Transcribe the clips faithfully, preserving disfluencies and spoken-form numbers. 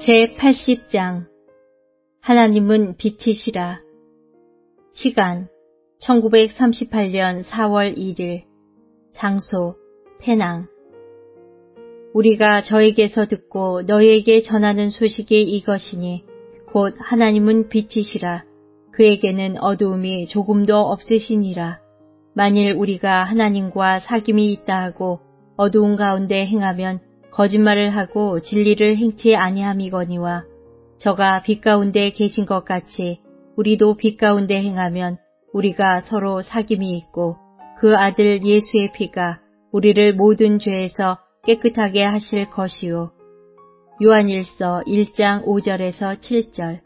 제팔십 장 하나님은 빛이시라. 시간 천구백삼십팔 년 사월 일일. 장소 페낭. 우리가 저에게서 듣고 너희에게 전하는 소식이 이것이니 곧 하나님은 빛이시라. 그에게는 어두움이 조금도 없으시니라. 만일 우리가 하나님과 사귐이 있다 하고 어두운 가운데 행하면 거짓말을 하고 진리를 행치 아니함이거니와 저가 빛 가운데 계신 것 같이 우리도 빛 가운데 행하면 우리가 서로 사귐이 있고 그 아들 예수의 피가 우리를 모든 죄에서 깨끗하게 하실 것이요. 요한일서 일 장 오 절에서 칠 절.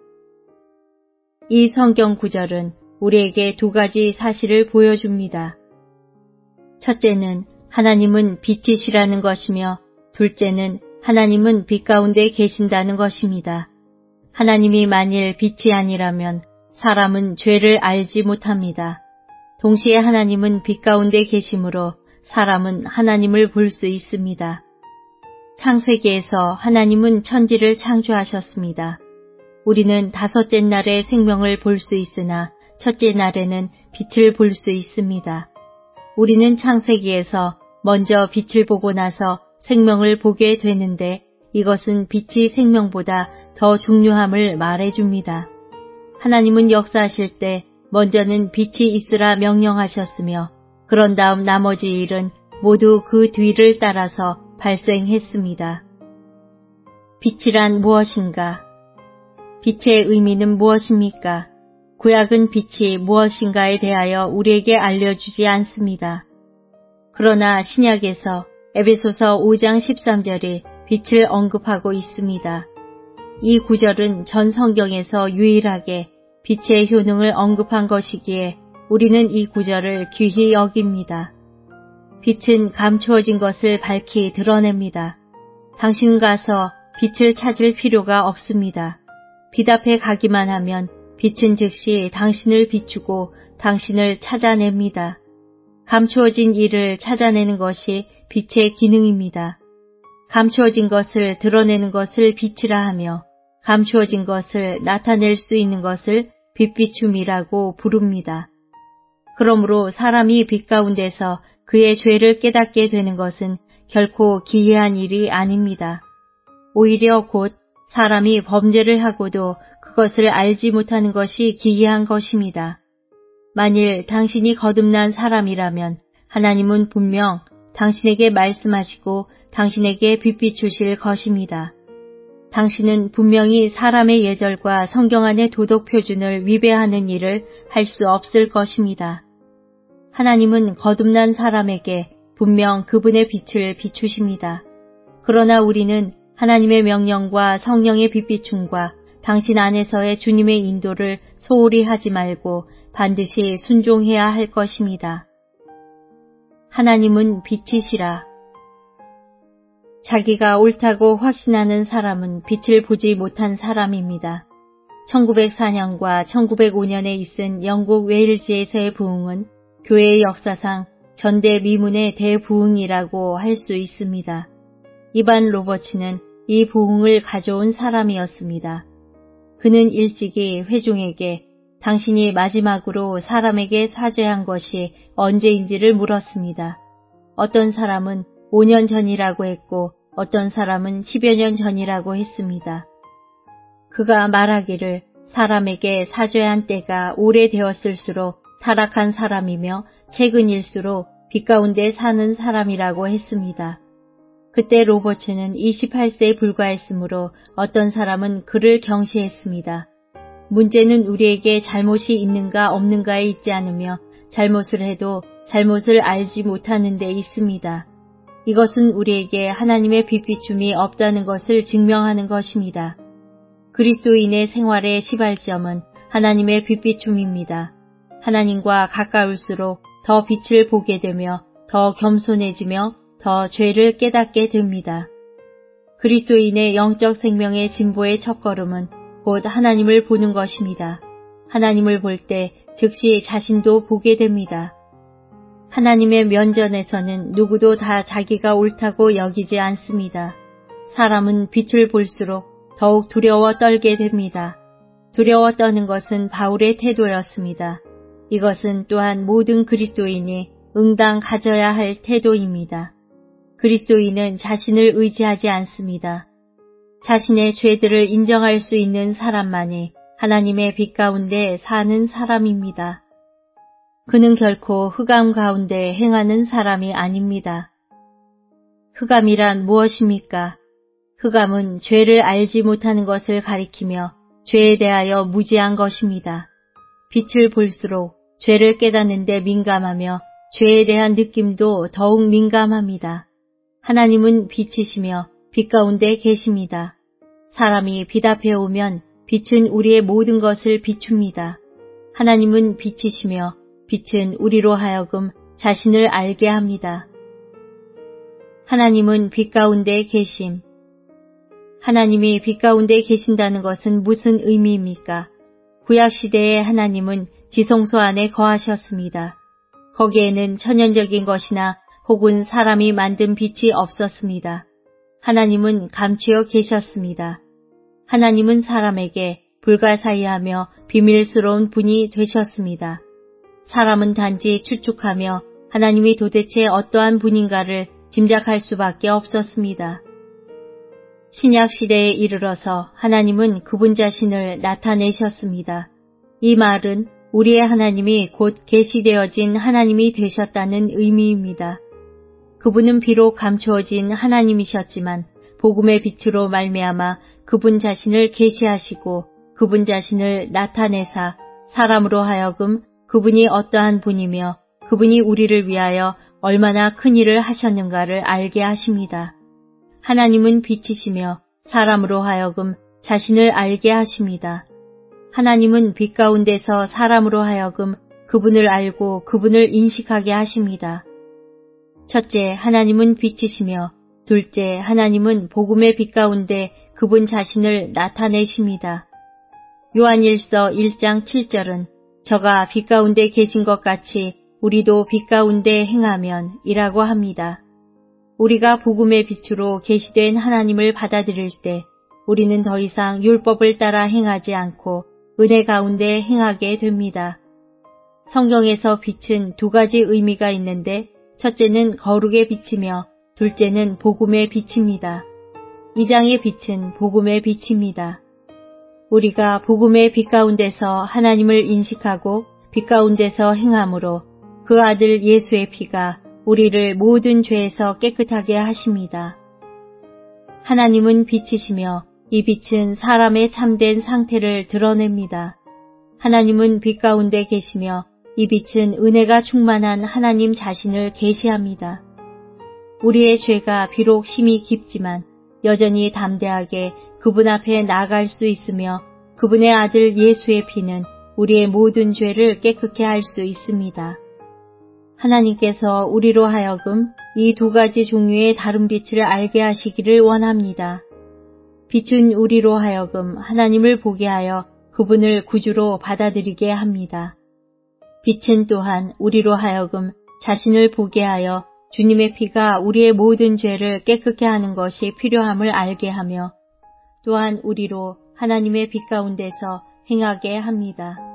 이 성경 구절은 우리에게 두 가지 사실을 보여줍니다. 첫째는 하나님은 빛이시라는 것이며 둘째는 하나님은 빛 가운데 계신다는 것입니다. 하나님이 만일 빛이 아니라면 사람은 죄를 알지 못합니다. 동시에 하나님은 빛 가운데 계심으로 사람은 하나님을 볼 수 있습니다. 창세기에서 하나님은 천지를 창조하셨습니다. 우리는 다섯째 날에 생명을 볼 수 있으나 첫째 날에는 빛을 볼 수 있습니다. 우리는 창세기에서 먼저 빛을 보고 나서 생명을 보게 되는데 이것은 빛이 생명보다 더 중요함을 말해줍니다. 하나님은 역사하실 때 먼저는 빛이 있으라 명령하셨으며 그런 다음 나머지 일은 모두 그 뒤를 따라서 발생했습니다. 빛이란 무엇인가? 빛의 의미는 무엇입니까? 구약은 빛이 무엇인가에 대하여 우리에게 알려주지 않습니다. 그러나 신약에서 에베소서 오 장 십삼 절이 빛을 언급하고 있습니다. 이 구절은 전 성경에서 유일하게 빛의 효능을 언급한 것이기에 우리는 이 구절을 귀히 여깁니다. 빛은 감추어진 것을 밝히 드러냅니다. 당신 가서 빛을 찾을 필요가 없습니다. 빛 앞에 가기만 하면 빛은 즉시 당신을 비추고 당신을 찾아냅니다. 감추어진 일을 찾아내는 것이 빛의 기능입니다. 감추어진 것을 드러내는 것을 빛이라 하며 감추어진 것을 나타낼 수 있는 것을 빛비춤이라고 부릅니다. 그러므로 사람이 빛 가운데서 그의 죄를 깨닫게 되는 것은 결코 기이한 일이 아닙니다. 오히려 곧 사람이 범죄를 하고도 그것을 알지 못하는 것이 기이한 것입니다. 만일 당신이 거듭난 사람이라면 하나님은 분명 당신에게 말씀하시고 당신에게 빛 비추실 것입니다. 당신은 분명히 사람의 예절과 성경 안의 도덕 표준을 위배하는 일을 할 수 없을 것입니다. 하나님은 거듭난 사람에게 분명 그분의 빛을 비추십니다. 그러나 우리는 하나님의 명령과 성령의 빛 비춤과 당신 안에서의 주님의 인도를 소홀히 하지 말고 반드시 순종해야 할 것입니다. 하나님은 빛이시라. 자기가 옳다고 확신하는 사람은 빛을 보지 못한 사람입니다. 천구백사 년과 천구백오 년에 있은 영국 웨일즈에서의 부흥은 교회의 역사상 전대미문의 대부흥이라고 할 수 있습니다. 이반 로버츠는 이 부흥을 가져온 사람이었습니다. 그는 일찍이 회중에게 당신이 마지막으로 사람에게 사죄한 것이 언제인지를 물었습니다. 어떤 사람은 오 년 전이라고 했고 어떤 사람은 십여 년 전이라고 했습니다. 그가 말하기를 사람에게 사죄한 때가 오래되었을수록 타락한 사람이며 최근일수록 빛 가운데 사는 사람이라고 했습니다. 그때 로버츠는 이십팔 세에 불과했으므로 어떤 사람은 그를 경시했습니다. 문제는 우리에게 잘못이 있는가 없는가에 있지 않으며 잘못을 해도 잘못을 알지 못하는 데 있습니다. 이것은 우리에게 하나님의 빛비춤이 없다는 것을 증명하는 것입니다. 그리스도인의 생활의 시발점은 하나님의 빛비춤입니다. 하나님과 가까울수록 더 빛을 보게 되며 더 겸손해지며 더 죄를 깨닫게 됩니다. 그리스도인의 영적 생명의 진보의 첫걸음은 곧 하나님을 보는 것입니다. 하나님을 볼 때 즉시 자신도 보게 됩니다. 하나님의 면전에서는 누구도 다 자기가 옳다고 여기지 않습니다. 사람은 빛을 볼수록 더욱 두려워 떨게 됩니다. 두려워 떠는 것은 바울의 태도였습니다. 이것은 또한 모든 그리스도인이 응당 가져야 할 태도입니다. 그리스도인은 자신을 의지하지 않습니다. 자신의 죄들을 인정할 수 있는 사람만이 하나님의 빛 가운데 사는 사람입니다. 그는 결코 흑암 가운데 행하는 사람이 아닙니다. 흑암이란 무엇입니까? 흑암은 죄를 알지 못하는 것을 가리키며 죄에 대하여 무지한 것입니다. 빛을 볼수록 죄를 깨닫는 데 민감하며 죄에 대한 느낌도 더욱 민감합니다. 하나님은 빛이시며 빛 가운데 계십니다. 사람이 빛 앞에 오면 빛은 우리의 모든 것을 비춥니다. 하나님은 빛이시며 빛은 우리로 하여금 자신을 알게 합니다. 하나님은 빛 가운데 계심. 하나님이 빛 가운데 계신다는 것은 무슨 의미입니까? 구약시대의 하나님은 지성소 안에 거하셨습니다. 거기에는 천연적인 것이나 혹은 사람이 만든 빛이 없었습니다. 하나님은 감추어 계셨습니다. 하나님은 사람에게 불가사의하며 비밀스러운 분이 되셨습니다. 사람은 단지 추측하며 하나님이 도대체 어떠한 분인가를 짐작할 수밖에 없었습니다. 신약 시대에 이르러서 하나님은 그분 자신을 나타내셨습니다. 이 말은 우리의 하나님이 곧 계시되어진 하나님이 되셨다는 의미입니다. 그분은 비록 감추어진 하나님이셨지만 복음의 빛으로 말미암아 그분 자신을 계시하시고 그분 자신을 나타내사 사람으로 하여금 그분이 어떠한 분이며 그분이 우리를 위하여 얼마나 큰 일을 하셨는가를 알게 하십니다. 하나님은 빛이시며 사람으로 하여금 자신을 알게 하십니다. 하나님은 빛 가운데서 사람으로 하여금 그분을 알고 그분을 인식하게 하십니다. 첫째, 하나님은 빛이시며 둘째, 하나님은 복음의 빛 가운데 그분 자신을 나타내십니다. 요한일서 일 장 칠 절은 저가 빛 가운데 계신 것 같이 우리도 빛 가운데 행하면 이라고 합니다. 우리가 복음의 빛으로 계시된 하나님을 받아들일 때 우리는 더 이상 율법을 따라 행하지 않고 은혜 가운데 행하게 됩니다. 성경에서 빛은 두 가지 의미가 있는데 첫째는 거룩의 빛이며 둘째는 복음의 빛입니다. 이 장의 빛은 복음의 빛입니다. 우리가 복음의 빛 가운데서 하나님을 인식하고 빛 가운데서 행함으로 그 아들 예수의 피가 우리를 모든 죄에서 깨끗하게 하십니다. 하나님은 빛이시며 이 빛은 사람의 참된 상태를 드러냅니다. 하나님은 빛 가운데 계시며 이 빛은 은혜가 충만한 하나님 자신을 계시합니다. 우리의 죄가 비록 심히 깊지만 여전히 담대하게 그분 앞에 나아갈 수 있으며 그분의 아들 예수의 피는 우리의 모든 죄를 깨끗게 할 수 있습니다. 하나님께서 우리로 하여금 이 두 가지 종류의 다른 빛을 알게 하시기를 원합니다. 빛은 우리로 하여금 하나님을 보게 하여 그분을 구주로 받아들이게 합니다. 빛은 또한 우리로 하여금 자신을 보게 하여 주님의 피가 우리의 모든 죄를 깨끗게 하는 것이 필요함을 알게 하며 또한 우리로 하나님의 빛 가운데서 행하게 합니다.